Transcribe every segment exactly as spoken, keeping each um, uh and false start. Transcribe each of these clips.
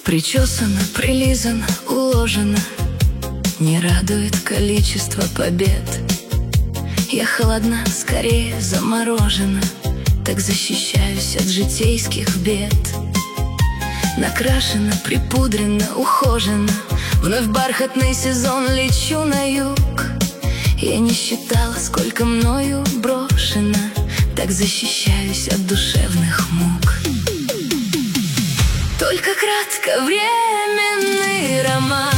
Причесано, прилизано, уложено, не радует количество побед. Я холодна, скорее заморожена, так защищаюсь от житейских бед. Накрашена, припудрена, ухожена, вновь бархатный сезон, лечу на юг. Я не считала, сколько мною брошено, так защищаюсь от душевных мук. Только кратковременный роман,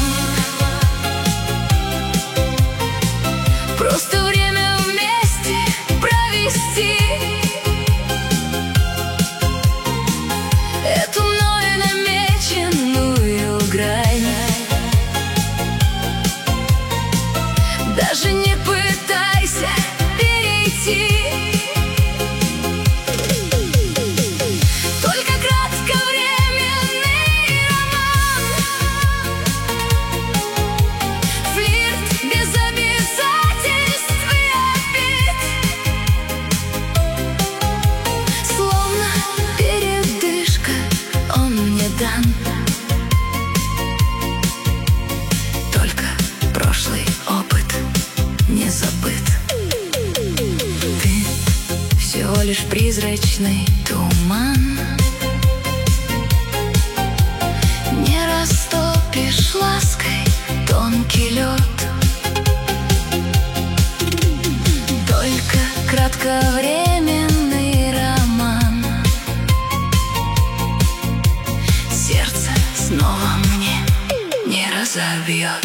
просто время вместе провести. Эту мною намеченную грань даже не пытайся перейти. Только кратковременный роман, флирт без обязательств и обид, словно передышка он мне дан. Только прошлый опыт не забыт. Ты всего лишь призрачный туман, не растопишь лаской тонкий лед. Только кратковременный роман, сердце снова мне не разобьет.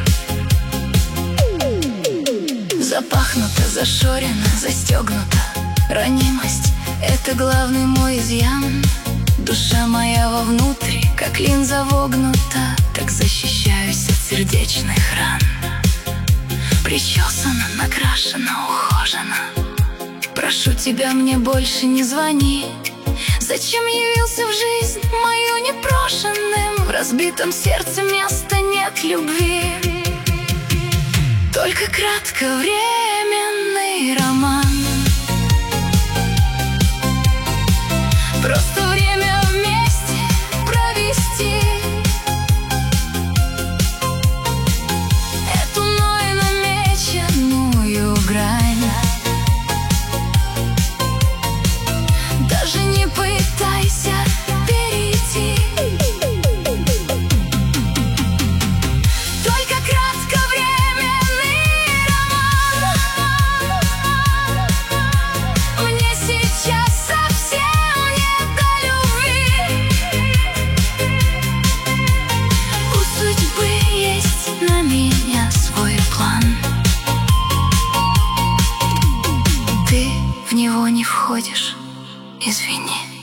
Запахнуто, зашорено, застегнуто, ранимость — это главный мой изъян. Душа моя вовнутрь, как линза вогнута, так защищаюсь от сердечных ран. Причесана, накрашена, ухожена, прошу тебя, мне больше не звони. Зачем явился в жизнь мою непрошенным? В разбитом сердце места нет любви. Только кратковременный роман, просто время вместе провести. Эту мною намеченную грань даже не пытайся перейти. Только кратковременный роман, мне сейчас совсем не до любви. У судьбы есть на меня свой план, ты в него не входишь, извини.